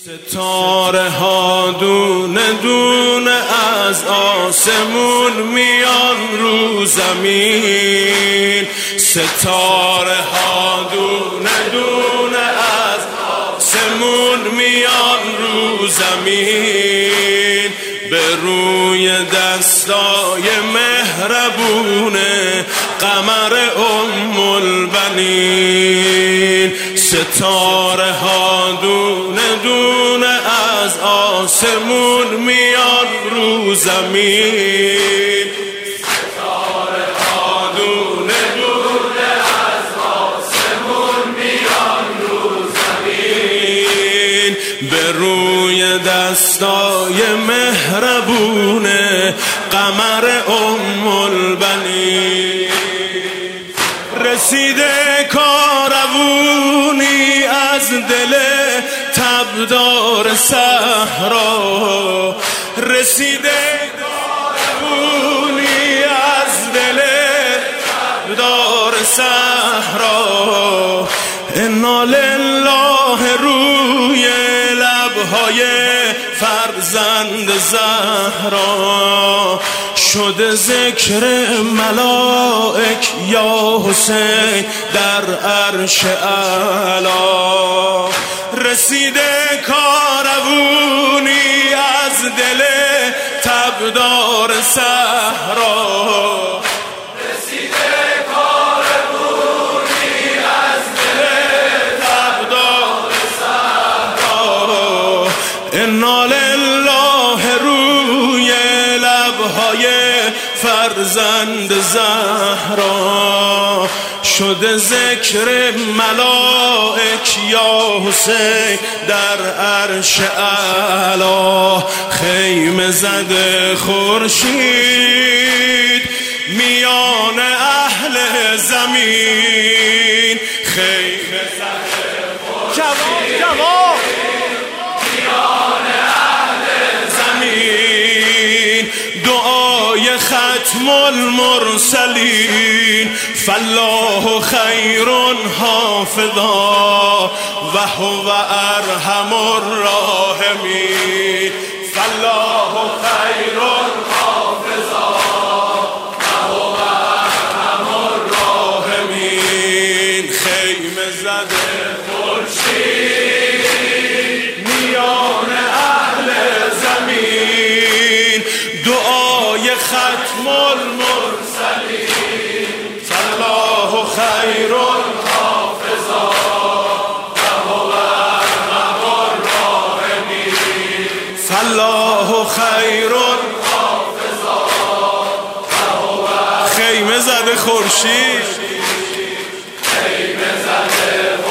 ستاره ها دونه دونه از آسمون میان رو زمین، ستاره ها دونه دونه از آسمون میان رو زمین، به روی دستای مهربونه قمر البنین. ستاره ها دونه دونه از آسمون میان رو زمین، ستاره ها دونه دونه از آسمون میان رو زمین، به روی دستای مهربونه قمر البنین. رسیده کاروونی از دل تبدار صحرا، رسیده کاروونی از دل تبدار صحرا، انا لله روی لبهای فرزند زهرا، شده ذکر ملائک یا حسین در عرش اعلی. رسیده کاروونی از دل تبدار صحرا، رسیده کاروونی از دل تبدار صحرا، انا لله روی لبهای فرزند زهرا، شده ذکر ملائک یا حسین در عرش اعلی. خیمه زده خورشید میان اهل زمین، خیمه زده خورشید میان اهل زمین، دعای ختم المرسلین فالله خیر حافظا و هو ارحم الراحمین، فالله خیر حافظا و هو ارحم الراحمین. خیمه زده خورشید میان اهل زمین، دعای ختم المرسلین فالله خیر حافظا و هو ارحم الراحمین، فالله خیر حافظا و هو. خیمه زده خورشید، خیمه زده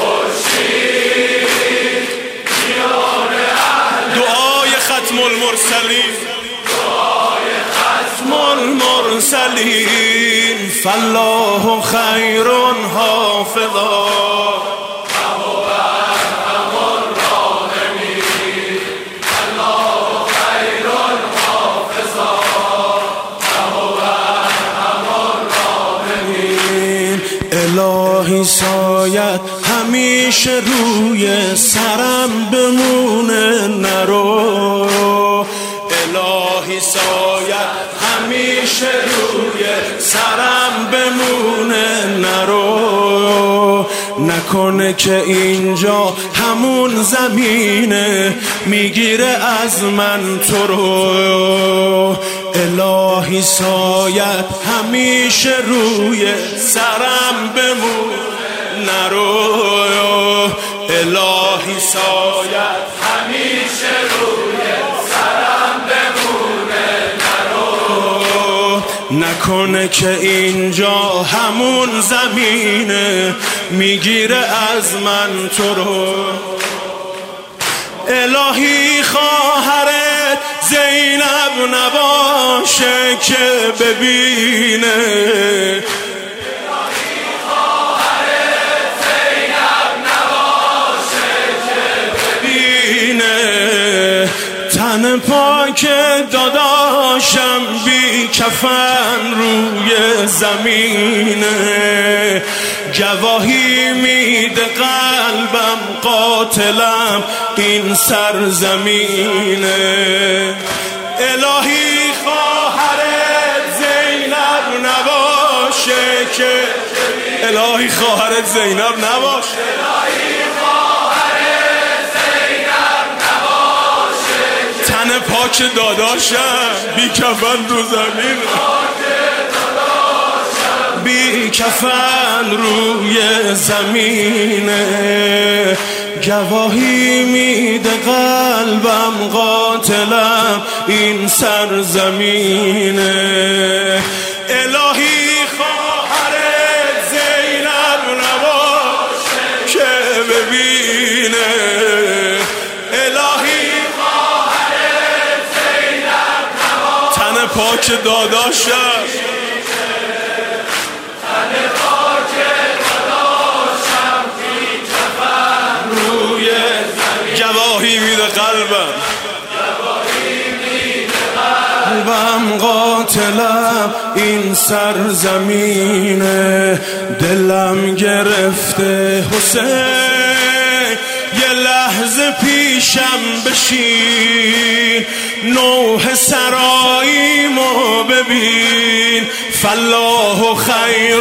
خورشید میان اهل، دعای ختم المرسلین، دعای ختم المرسلین فالله خیر حافظا و هو ارحم الراحمین، فالله خیر حافظا و هو ارحم الراحمین. الهی سایت همیشه روی سرم بمونه نرو، الهی سایت همیشه روی سرم بمونه نرو، نکنه که اینجا همون زمینه میگیره از من تو رو، الهی سایت همیشه روی سرم بمونه نرو، الهی سایت همیشه روی سرم بمونه نرو، نکنه که اینجا همون زمینه میگیره از من تو رو. الهی خواهرت زینب نباشه که ببینه، تن پاک داداشم بی کفن روی زمینه، گواهی میده قلبم قاتلم این سرزمینه. الهی خواهرت زینب نباشه که الهی خواهرت زینب نباشه تن پاک داداشم بی کفن رو زمین بی کفن روی زمینه. گواهی میده قلبم قاتلم این سرزمینه. الهی خواهرت زینب نباشه که ببینه. الهی خواهرت زینب نباشه تن پاک داداشم گواهی میده قلبم قاتلم این سرزمینه. دلم گرفته حسین یه لحظه پیشم بشین نوح سراییمو ببین. فالله خیر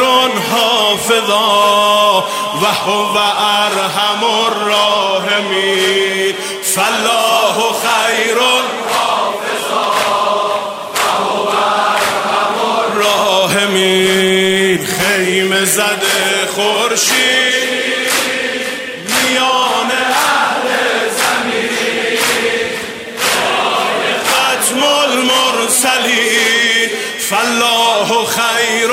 حافظا و هو ارحم الراحمین. فالله خیر حافظا و هو ارحم الراحمین. خیمه زده خورشید میان اهل زمین ختم المرسلین. فالله خیر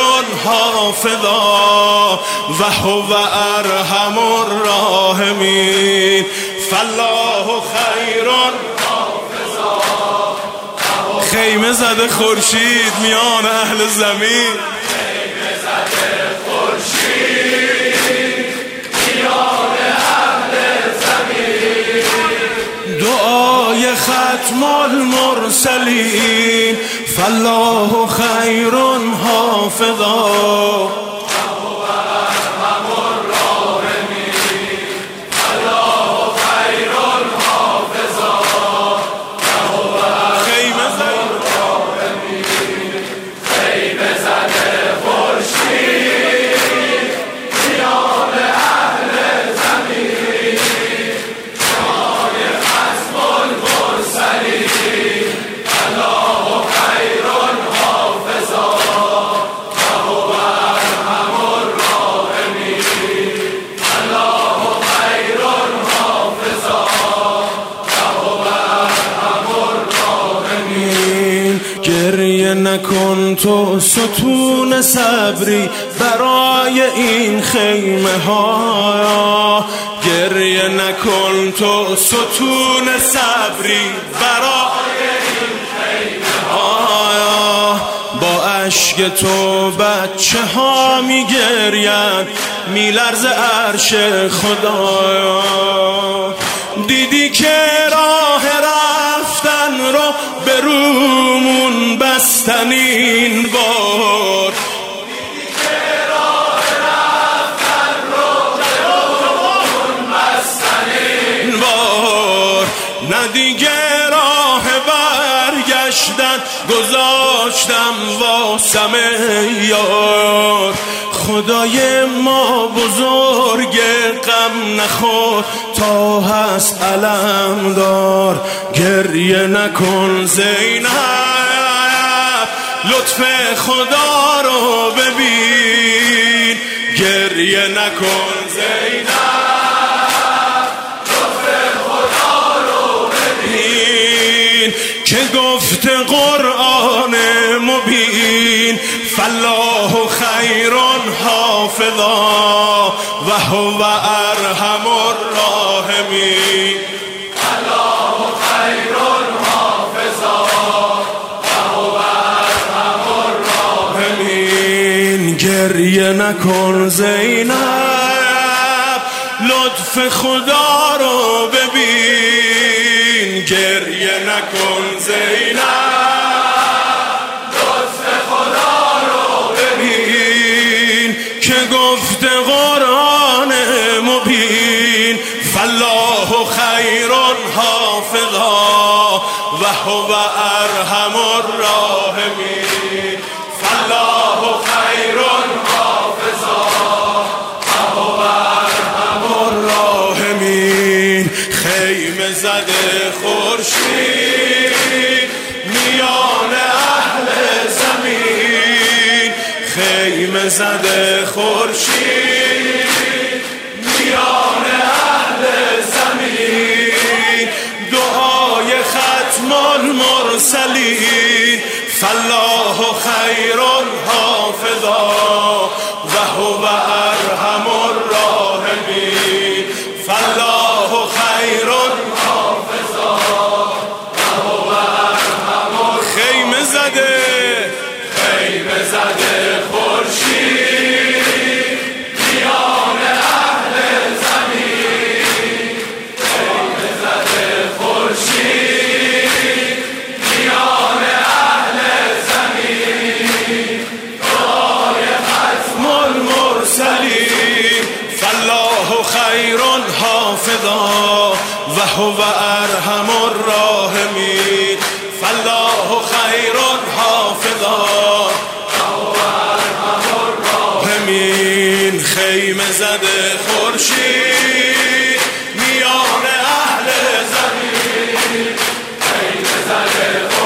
حافظا و هو ارحم الراحمین. فالله خیر حافظا. خیمه زده خورشید میان اهل زمین خیمه زده خورشید میان اهل زمین. دعای ختم المرسلین. فالله خیر حافظا گریه نکن تو ستون صبری برای این خیمه ها. گریه نکن تو ستون صبری برای این خیمه ها. با اشک تو بچه ها می گرین میلرز عرش خدایا. دیدی که راه رفتن رو به رومون بستن این بار. دیدی که راه رفتن رو به رومون بستن این بار. نه دیگه راه برگشتن گذاشتم واسم یار. خدای ما بزرگ غم نخور تا هست علم دار. گریه نکن زینب لطف خدا رو ببین. گریه نکن زینب لطف خدا رو ببین که گفت قرآن مبین. فالله خیر حافظا و هو ارحم الراحمین. فالله خیر حافظا و هو ارحم الراحمین. گریه نکن زینب لطف خدا رو ببین. گریه نکن زینب که گفت حافظا و هو ارحم الراحمین فالله خیر حافظا و هو ارحم الراحمین خیمه زده خورشید میان اهل زمین خیمه زده خورشید میان اهل زمین دعای ختم المرسلین فالله خیر حافظا و هو ارحم الراحمین فالله خیر حافظا و هو ارحم خیمه زده خورشید میان اهل زمین خیمه زده خورشید میان اهل زمین دعای ختم المرسلین فالله خیر حافظا و هو ارحم الراحمین فالله خیر حافظا خیمه زده خورشید میان اهل زمین خیمه زده